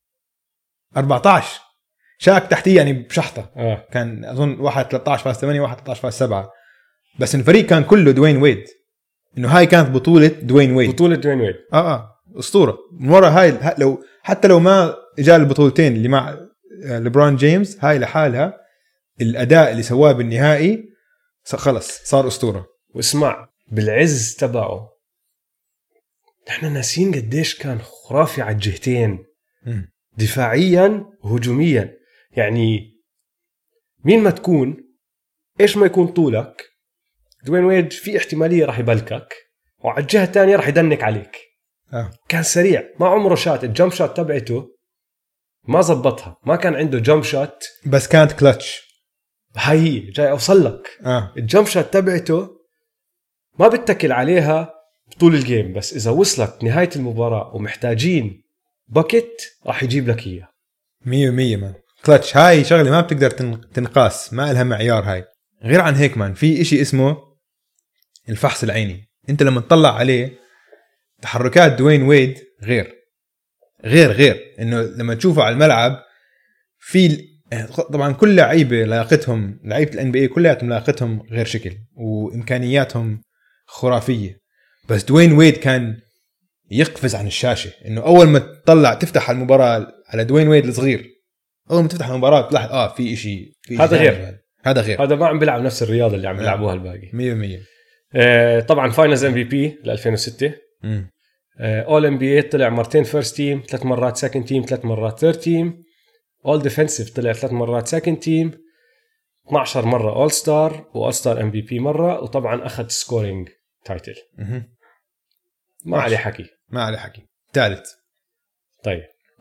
14. شاك تحتيه يعني بشحطة. كان أظن واحد 13.8 واحد 13.7. بس الفريق كان كله دوين ويد. إنه هاي كانت بطولة دوين ويد. أسطورة. من وراء هاي حتى لو ما جاء البطولتين اللي مع ليبرون جيمس، هاي لحالها الأداء اللي سواه بالنهائي خلص صار أسطورة. واسمع بالعز تبعه، نحن ناسين قديش كان خرافي على الجهتين، دفاعيا وهجوميا. يعني مين ما تكون، إيش ما يكون طولك، دوين ويد في احتمالية راح يبلكك، وعلى الجهة الثانية راح يدنك عليك. كان سريع، ما عمره شات. الجمب شات تبعته ما زبطها، ما كان عنده جمب شات، بس كانت كلتش. هاي جاي أوصل لك. الجمب شات تبعته ما بتتكل عليها طول الجيم، بس إذا وصلت نهاية المباراة ومحتاجين باكيت راح يجيب لك إياه 100%. مان كلتش، هاي شغلة ما بتقدر تنقاس، ما لها معيار. هاي غير عن هيك مان، في إشي اسمه الفحص العيني. انت لما تطلع عليه تحركات دوين ويد غير انه لما تشوفه على الملعب، في طبعا كل لعيبه لاقتهم، لعيبه الان بي اي كلياتهم لاقتهم غير شكل وامكانياتهم خرافيه، بس دوين ويد كان يقفز عن الشاشه، انه اول ما تطلع تفتح المباراه على دوين ويد الصغير، اول ما تفتح المباراه تلاحظ في شيء هذا غير، هذا غير، هذا ما عم بيلعب نفس الرياضه اللي عم بيلعبوها الباقي 100%. طبعا فاينلز MVP ل 2006. اول ام بي اي طلع مرتين فيرست تيم، 3 مرات سكند تيم، 3 مرات ثيرد تيم. اول ديفنسيف طلع 3 مرات سكند تيم، 12 مره اول ستار واول ستار ام في بي مره، وطبعا اخذ سكورينج تايتل. ما عليه حكي. ثالث. طيب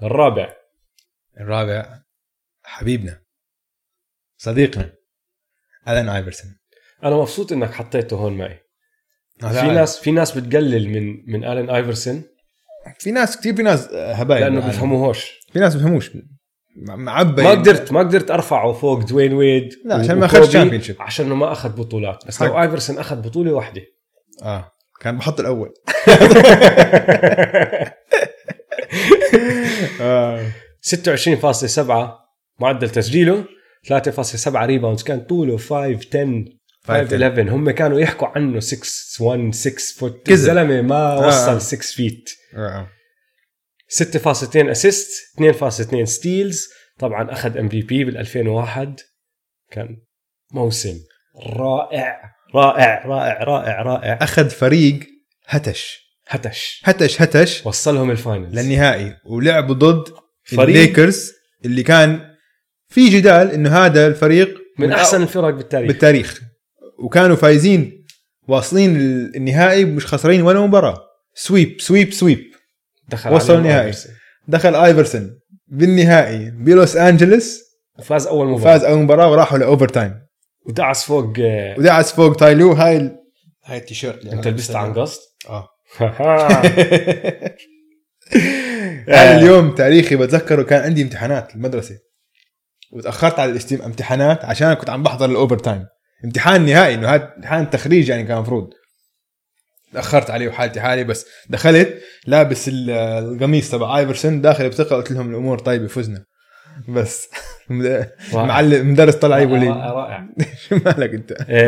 الرابع حبيبنا صديقنا ألان آيفرسون. انا مبسوط انك حطيته هون معي. في ناس بتقلل من ألان آيفرسون. في ناس كتير، في ناس هبايل لانه بيفهموهوش. في ناس بيفهموش معبي. ما قدرت ارفعه فوق دوين ويد. لا عشان ما اخذ تشامبيونشيب، عشان انه ما اخذ بطولات. بس لو آيفرسون اخذ بطوله واحده كان بحط الاول. 26.7 معدل تسجيله، 3.7 ريباوندز، كان طوله 5'11". هم كانوا يحكوا عنه 6'1", 6 فوت. الزلمه ما وصل 6 فيت. 6.2 اسيست، 2.2 ستيلز. طبعا اخذ MVP بال 2001. كان موسم رائع رائع رائع رائع رائع. اخذ فريق هتش وصلهم الفاينلز للنهائي، ولعبوا ضد الليكرز اللي كان في جدال انه هذا الفريق من احسن الفرق بالتاريخ، وكانوا فايزين واصلين النهائي مش خسرين ولا مباراة. سويب وصلوا النهائي. دخل آيفرسون بالنهائي بلوس أنجلس، فاز أول مباراة وراحوا لأوفر تايم، ودعس فوق تايلو. هاي التيشيرت انت لبست عن قصد. اليوم تاريخي بتذكره. كان عندي امتحانات المدرسة وتأخرت على امتحانات عشان كنت عم بحضر الأوفر تايم. امتحان نهائي، انه هذا امتحان تخريج يعني، كان مفروض. تأخرت عليه وحالتي حالي، بس دخلت لابس القميص تبع آيفرسون، داخل بثقة، قلت لهم الأمور طيبة فزنا. بس معلم مدرس طلع يقول لي رائع. شو مالك انت؟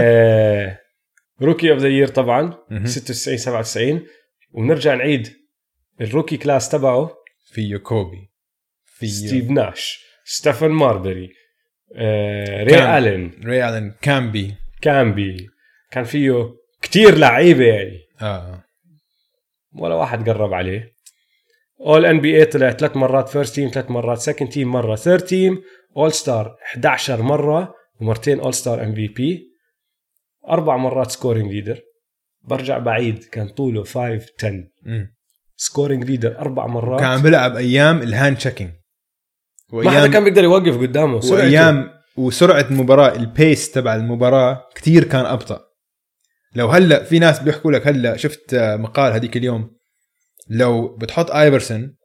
روكي اوف ذا يير طبعا 96 97. ونرجع نعيد الروكي كلاس تبعه. فيه كوبي، فيه ستيف ناش، ستيفن ماربري، ري آلين، كامبي. كان فيه كتير لعيبة يعني. ولا واحد قرب عليه. All NBA طلع 3 مرات فيرست تيم، 3 مرات سكند تيم، مرة ثيرد تيم. All Star 11 مرة، ومرتين All Star MVP. 4 مرات سكورينج ليدر. برجع بعيد، كان طوله 5'10". سكورينج ليدر 4 مرات. كان بيلعب أيام الهاند تشيكينج، ما حدا كان بيقدر يوقف قدامه. وأيام وسرعة المباراة، البيس تبع المباراة كتير كان أبطأ. لو هلأ في ناس بيحكوا لك، هلأ شفت مقال هديك اليوم، لو بتحط آيفرسون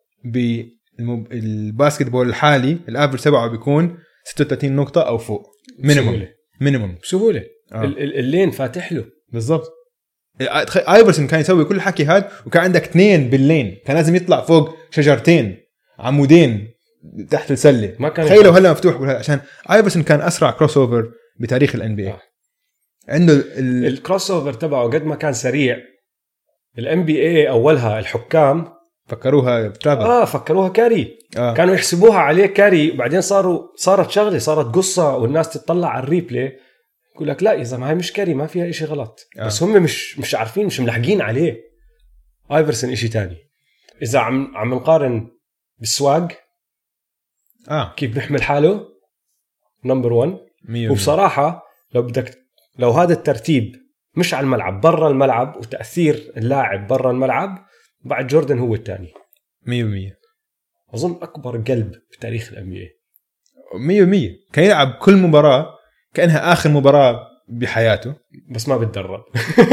بالباسكتبول الحالي، الافرج تبعه بيكون 36 نقطة أو فوق مينيموم بسهولة. اللين فاتح له بالضبط. آيفرسون كان يسوي كل حكي هاد، وكان عندك 2 باللين، كان لازم يطلع فوق شجرتين عمودين تحت السلة. تخيلوا هلا مفتوح عشان آيفرسون كان أسرع كروس أوفر بتاريخ الNBA. عنده الكروس أوفر تبعه قد ما كان سريع. الNBA أولها الحكام فكروها ترافل، فكروها كاري. كانوا يحسبوها عليه كاري، وبعدين صارت شغلة، صارت قصة، والناس تطلع على الريبلي يقول لك لا إذا ما هي مش كاري ما فيها إشي غلط. بس هم مش عارفين، مش ملحقين عليه. آيفرسون إشي تاني. إذا عم نقارن بالسواق، كيف بيحمل حاله نمبر 1. وبصراحة لو هذا الترتيب مش على الملعب، برا الملعب، وتأثير اللاعب برا الملعب، بعد جوردن هو الثاني 100%. أظن أكبر قلب في تاريخ الNBA 100%. كان يلعب كل مباراة كأنها آخر مباراة بحياته، بس ما بتدرب.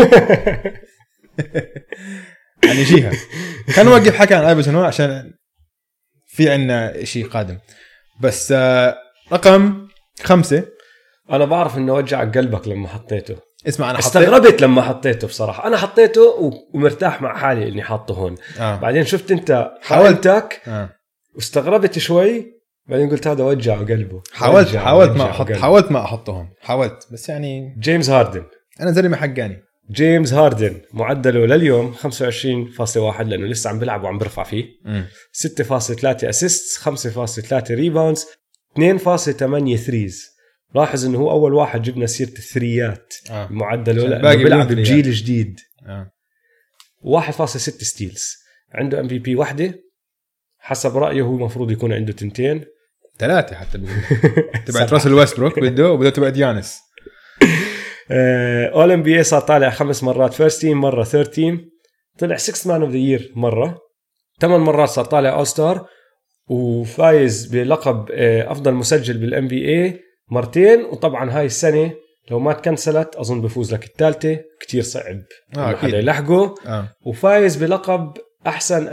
يعني جيها كان وقف حكى عن آيفرسون عشان في عنا شيء قادم. بس رقم 5 أنا بعرف إنه وجع قلبك لما حطيته. اسمع، أنا استغربت لما حطيته بصراحة. أنا حطيته ومرتاح مع حالي إني حاطه هون. بعدين شفت أنت حاولتك واستغربت شوي، بعدين قلت هذا وجع قلبه. حاولت ما أحطهم، حاولت بس يعني جيمس هاردن. أنا زلمة حقاني جيمس هاردن معدله لليوم 25.1 لانه لسه عم بيلعب وعم برفع فيه. 6.3 اسيست، 5.3 ريباوندز، 2.8 ثريز. لاحظ انه هو اول واحد جبنا سيره الثريات معدله لانه بيلعب بجيل جديد. 1.6 ستيلز. عنده MVP واحده، حسب رايه هو المفروض يكون عنده 2 3 حتى تبعت راسل ويستبروك بده وبده تبعت يانس. اول ام بي اي صار طالع 5 مرات فيرست تيم، مره ثيرد تيم، طلع 6 مان اوف ذا يير مره، 8 مرات صار طالع اول ستار، وفايز بلقب افضل مسجل بالام بي اي مرتين. وطبعا هاي السنه لو ما تكنسلت اظن بفوز لك الثالثه، كتير صعب حدا يلحقه. وفايز بلقب احسن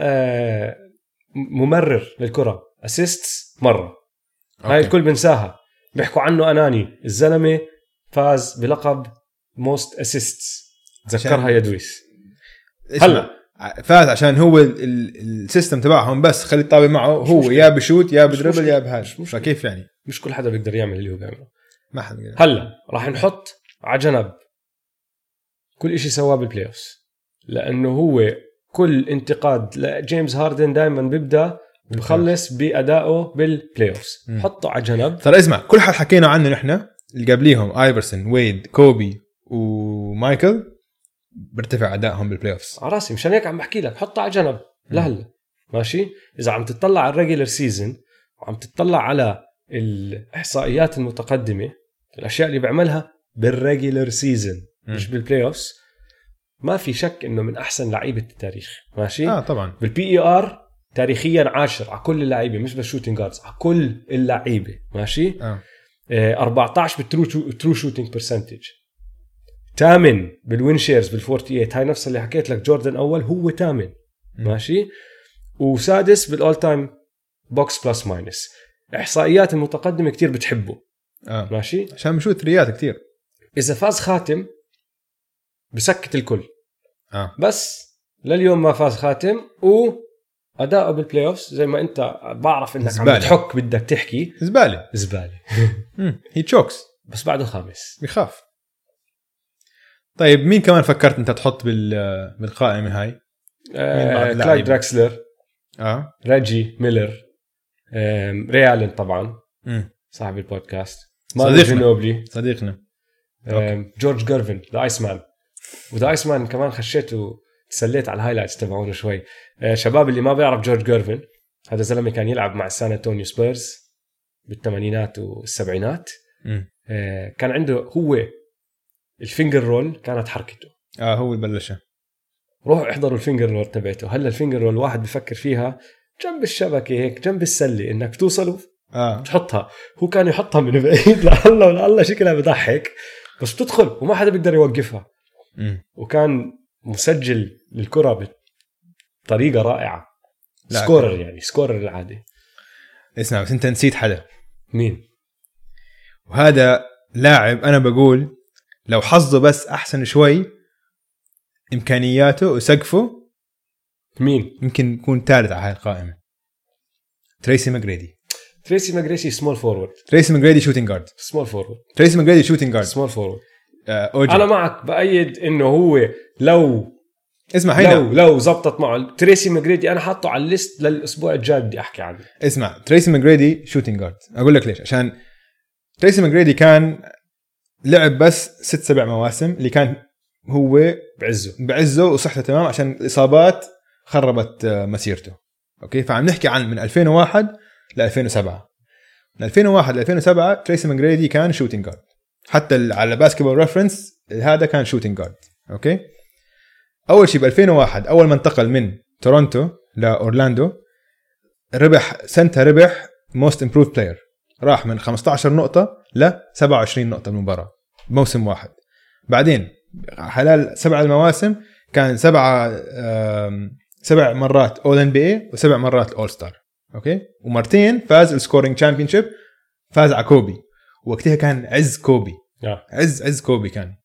ممرر للكره اسيستس مره. هاي الكل بنساها، بيحكوا عنه اناني. الزلمه فاز بلقب موست اسيستس، تذكرها يا دويس. هلا فاز عشان هو السيستم تبعهم بس خلي الطابة معه هو يا بشوت يا بدربل يا بهاج. فكيف يعني مش كل حدا بيقدر يعمل اللي هو بيعمله. ما حدا. هلا راح نحط على جنب كل إشي سواه بالبلاي اوف، لانه هو كل انتقاد لجيمس هاردن دائما بيبدا وبخلص بأدائه بالبلاي اوف. حطه على جنب. ترى اسمع، كل حد حكينا عنه نحن اللي قبليهم ايفرسون، ويد، كوبي ومايكل برتفع ادائهم بالبلاي اوفز على راسي. مشان هيك عم بحكي لك حطه على جنب لهلا. ماشي، اذا عم تطلع على الريجولر سيزون وعم تطلع على الاحصائيات المتقدمه، الاشياء اللي بيعملها بالريجولر سيزون مش بالبلاي اوفز، ما في شك انه من احسن لعيبه التاريخ. ماشي طبعا. بالبي اي ار تاريخيا 10 على كل اللعيبه، مش بس شوتينج جاردز، على كل اللعيبه. ماشي 14 بالترو شوتينج برسنتج، 8 بالوين شيرز بال48. هاي نفس اللي حكيت لك جوردن اول، هو 8. ماشي، وسادس بالاول تايم بوكس بلس ماينس. احصائيات المتقدمه كتير بتحبه. ماشي، عشان بشوت ثريات كتير. اذا فاز خاتم بسكت الكل. بس لليوم ما فاز خاتم، واداؤه بالبلاي اوف زي ما انت بعرف انك عم تحك بدك تحكي زباله. هي تشوكس. بس بعده الخامس بيخاف. طيب مين كمان فكرت انت تحط بالقائمه هاي؟ كلايد دراكسلر، ريجي ميلر، ريالين طبعا صاحب البودكاست، صديقنا جورج جيرفن ذا ايس مان. وذا ايس مان كمان خشيته تسليت على الهايلايتس تبعونه شوي. شباب اللي ما بيعرف جورج جيرفن، هذا زلمه كان يلعب مع سان أنطونيو سبيرز بالثمانينات والسبعينات. كان عنده هو الفينجر رول كانت حركته. هو اللي بلشها. روحوا احضروا الفينجر رول تبعته. هلا الفينجر رول واحد بفكر فيها جنب الشبكه هيك جنب السله انك توصلوا تحطها. هو كان يحطها من بعيد لله شكلها بضحك، بس بتدخل وما حدا بيقدر يوقفها. وكان مسجل للكرة بطريقة رائعة. سكورر يعني سكورر العادي. اسمع، بس انت نسيت حدا. مين؟ وهذا لاعب انا بقول لو حظه بس احسن شوي، امكانياته وسقفه، مين يمكن يكون ثالث على هاي القائمة. تريسي ماجريدي. سمول فورورد. تريسي ماجريدي شوتينج جارد. سمول فورورد. تريسي ماجريدي شوتينج جارد. سمول فورورد. انا معك بأيد انه هو لو اسمع هيدا لو زبطت معه تريسي ماجريدي انا حاطه على الليست للاسبوع الجاي بدي احكي عنه. اسمع، تريسي ماجريدي شوتينج جارد. اقول لك ليش. عشان تريسي ماجريدي كان لعب بس 6-7 مواسم اللي كان هو بعزه وصحته تمام، عشان الاصابات خربت مسيرته. اوكي، فعم نحكي عن من 2001 ل 2007. من 2001 ل 2007 تريسي ماجريدي كان شوتينج جارد. حتى على باسكتبول ريفرنس هذا كان شوتينج جارد. اوكي، اول شيء ب 2001 اول ما انتقل من تورونتو لاورلاندو ربح موست امبروف بلاير. راح من 15 نقطه ل 27 نقطه بالمباراه بموسم واحد. بعدين خلال 7 المواسم كان 7 مرات اول ان بي اي و7 مرات اول ستار. اوكي، ومرتين فاز السكورينج تشامبيونشيب، فاز على كوبي. وقتها كان عز كوبي. عز كوبي كان.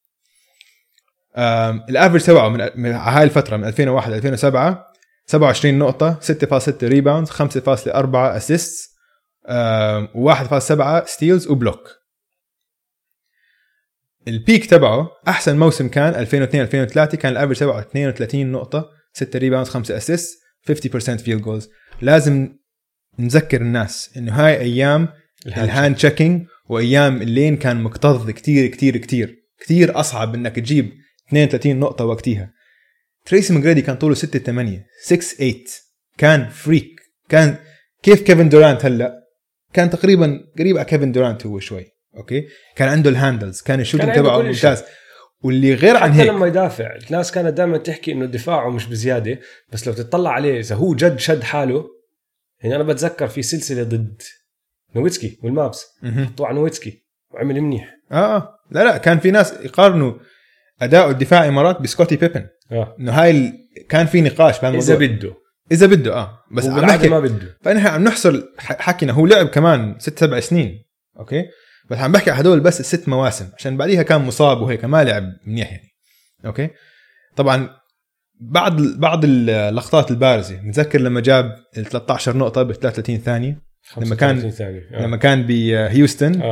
الافرج تبعه من هاي الفتره من 2001 ل 2007 27 نقطه، 6.6 ريباوند، 5.4 اسيست، 1.7 ستيلز وبلوك. البيك تبعه احسن موسم كان 2002-2003 كان الافرج تبعه 32 نقطه 6 ريباوندز 5 اسيست 50% فيلد جولز. لازم نذكر الناس انه هاي ايام الهاند تشيكينج وايام اللين كان مكتظ كتير كتير كتير كتير اصعب انك تجيب 32 نقطه وقتها. تريسي ماجريدي كان طوله 6'8 6'8 كان فريك. كان كيف كيفن دورانت هلا كان تقريبا قريب على كيفن دورانت هو شوي اوكي. كان عنده الهاندلز كان الشوتنج تبعه ممتاز. واللي غير عن هيك حتى لما يدافع الناس كانت دائما تحكي انه دفاعه مش بزياده بس لو تطلع عليه اذا هو جد شد حاله. يعني انا بتذكر في سلسله ضد نويتسكي والمابس حطوا على نويتسكي وعمل منيح. لا كان في ناس يقارنوا اداؤه الدفاعي مرات بسكوتي بيبن انه هاي كان في نقاش اذا بده بس عم نحكي ما بده. فنحن عم نحصل حكينا هو لعب كمان 6-7 سنين اوكي بس عم بحكي على هدول بس 6 مواسم عشان بعديها كان مصاب وهيك ما لعب منيح يعني اوكي. طبعا بعض اللقطات البارزه نتذكر لما جاب 13 نقطه ب 33 ثانيه لما كان بهيوستن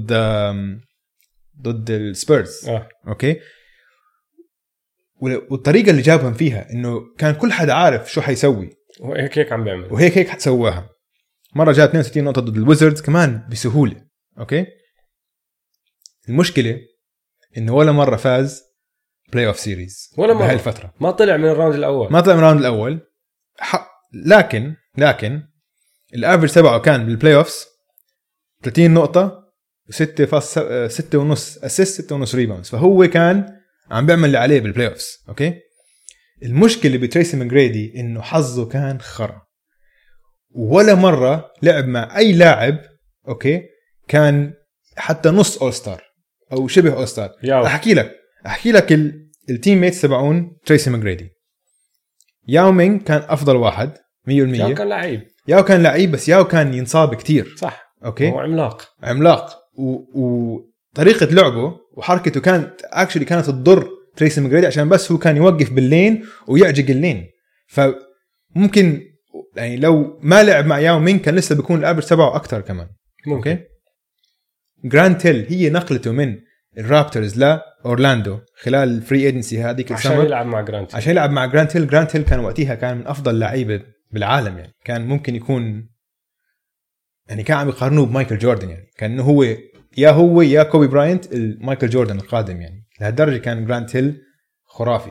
ضد السبيرز اوكي. والطريقه اللي جابهم فيها انه كان كل حدا عارف شو حيسوي وهيك عم بيعمل وهيك سواها. مره جاب 62 نقطه ضد الويزردز كمان بسهوله اوكي. المشكله انه ولا مره فاز بلاي اوف سيريز ولا مره بهاي الفتره. ما طلع من الراوند الاول لكن الافرج تبعه كان بالبلاي اوفز 30 نقطه 6.6 ونص اسيست 6.5 ريباوندز. فهو كان عم بيعمل اللي عليه بالبلاي اوفز اوكي. المشكله بتريسي ماجريدي انه حظه كان خرا ولا مره لعب مع اي لاعب اوكي كان حتى نص اول ستار او شبه اول ستار. احكي لك التيم ميتس تبعون تريسي ماجريدي. ياو مينغ كان افضل واحد 100%. ياو كان لعيب بس ياو كان ينصاب كتير صح اوكي. هو عملاق وطريقه لعبه وحركته كانت تضر تريسي ماجريدي عشان بس هو كان يوقف باللين ويعجق اللين. فممكن يعني لو ما لعب مع ياو مينغ كان لسه بيكون الافرج تبعه اكتر كمان اوكي. جرانت هيل هي نقلته من الرابترز لاورلاندو خلال الفري ايجنسي هذيك عشان يلعب مع جرانت هيل. جرانت هيل كان وقتها كان من افضل لعيبه بالعالم يعني. كان ممكن يكون يعني كان عم يقارنوه بمايكل جوردن يعني. كان هو يا كوبي براينت مايكل جوردن القادم يعني. لهالدرجه كان جرانت هيل خرافي.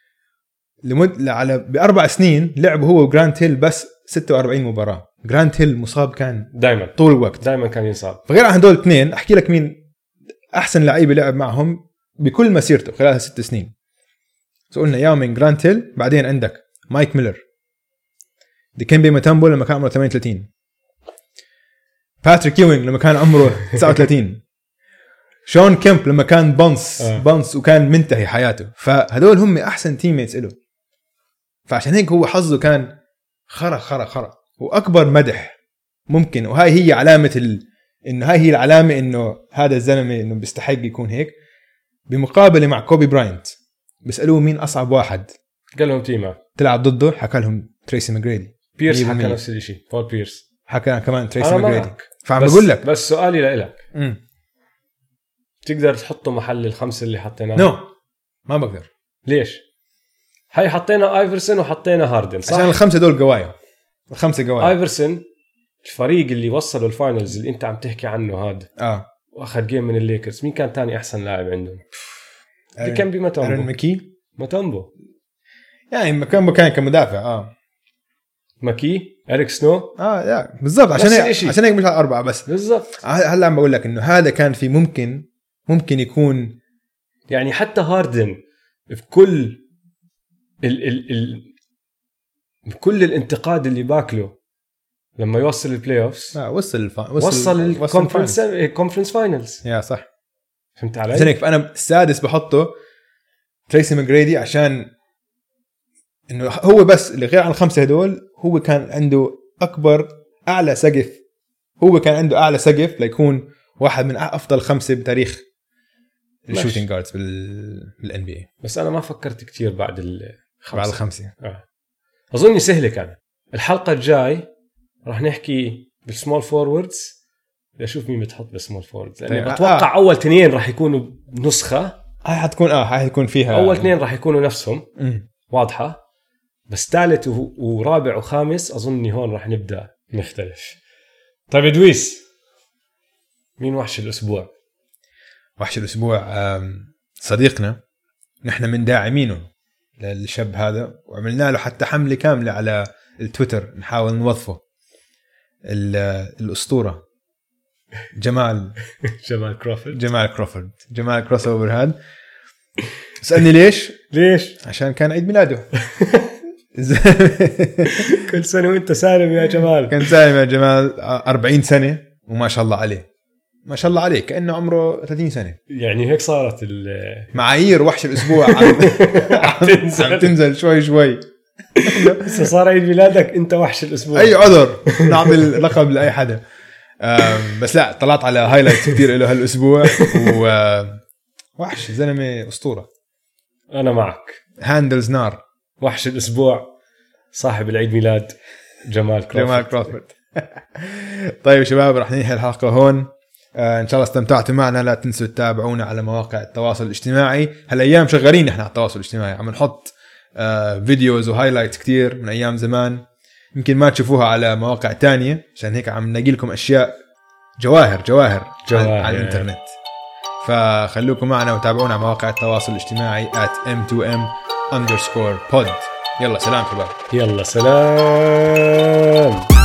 على ب4 سنين لعب هو وجرانت هيل بس 46 مباراه. جرانت هيل مصاب كان دائما طول الوقت دائما كان ينصاب. فغير عن هدول الاثنين احكي لك مين احسن لعيبه لعب معهم بكل مسيرته خلال 6 سنين. قلنا ياو مينغ جرانت هيل بعدين عندك مايك ميلر ديكمبي ماتامبو لما كان عمره 38 باتريك يوينغ لما كان عمره 39 شون كيمب لما كان بانس وكان منتهي حياته. فهدول هم احسن تيميتس له. فعشان هيك هو حظه كان خرا واكبر مدح ممكن. وهاي هي علامه انه هاي هي العلامه انه هذا الزلمه انه بيستحق يكون هيك. بمقابله مع كوبي براينت بيسالوه مين اصعب واحد قال لهم تيما تلعب ضده حكى لهم تريسي ماجريدي. بيرس حكى نفس الشيء. بول بيرس حكى كمان تريسي ماجريدي. فعم بقول لك بس سؤالي لك تقدر تحطه محل الخمسه اللي حطيناها؟ نو ما بقدر. ليش؟ هاي حطينا ايفرسون وحطينا هاردن صح؟ عشان الخمسه دول قوايا. الخمسه قوايا. ايفرسون الفريق اللي وصلوا الفاينلز اللي انت عم تحكي عنه هذا واخذ جيم من الليكرز. مين كان تاني احسن لاعب عندهم؟ اللي كان بماتامبو ماتامبو يعني ماتامبو كان كمدافع ماكي إريك سنو لا بالضبط. عشان هيك مش على 4 بس بالضبط. هلا عم بقول لك انه هذا كان في ممكن يكون يعني حتى هاردن في كل كل الانتقاد اللي باكله لما يوصل البلاي اوفز وصل الكونفرنس فاينلز. يا صح فهمت علي؟ عشان هيك انا السادس بحطه تريسي ماجريدي عشان انه هو بس اللي غير عن الخمسه هدول هو كان عنده اعلى سقف. هو كان عنده اعلى سقف ليكون واحد من افضل 5 بتاريخ الشوتينج جاردز بالان بي اي. بس انا ما فكرت كتير بعد الخمسه. اظني سهله. كان الحلقه الجاي راح نحكي بالسمول فوروردز اشوف مين بتحط بسمول فورورد، لاني بتوقع اول 2 راح يكونوا نسخه. حتكون فيها اول 2 راح يكونوا نفسهم واضحه، بس ثالث ورابع وخامس اظني هون راح نبدا نختلف. طيب ادويس، مين وحش الاسبوع؟ وحش الاسبوع صديقنا، نحن من داعمينه للشاب هذا، وعملنا له حتى حمله كامله على التويتر نحاول نوظفه. الاسطوره جمال كروفورد جمال كروس اوفر هذا. اسألني ليش؟ عشان كان عيد ميلاده. كل سنة وانت سالم يا جمال. كان سالم يا جمال 40 سنة وما شاء الله عليه، ما شاء الله عليه، كأنه عمره 30 سنة. يعني هيك صارت معايير وحش الأسبوع عم تنزل شوي. بس صار عيد ميلادك انت وحش الأسبوع. أي عذر نعمل لقب لأي حدا. بس لا، طلعت على هايلايت كتير له هالأسبوع وحش زلمة أسطورة. أنا معك. هاندلز نار. وحش الأسبوع صاحب العيد ميلاد جمال كروفورد. طيب شباب، رح ننهي الحلقة هون. إن شاء الله استمتعتوا معنا. لا تنسوا تتابعونا على مواقع التواصل الاجتماعي. هالأيام شغالين نحن على التواصل الاجتماعي، عم نحط فيديوز وهايلايت كتير من أيام زمان يمكن ما تشوفوها على مواقع تانية، عشان هيك عم نلاقي لكم أشياء جواهر على الإنترنت. فخلوكم معنا وتابعونا على مواقع التواصل الاجتماعي @m2m_pod. يلا سلام شباب. يلا سلام.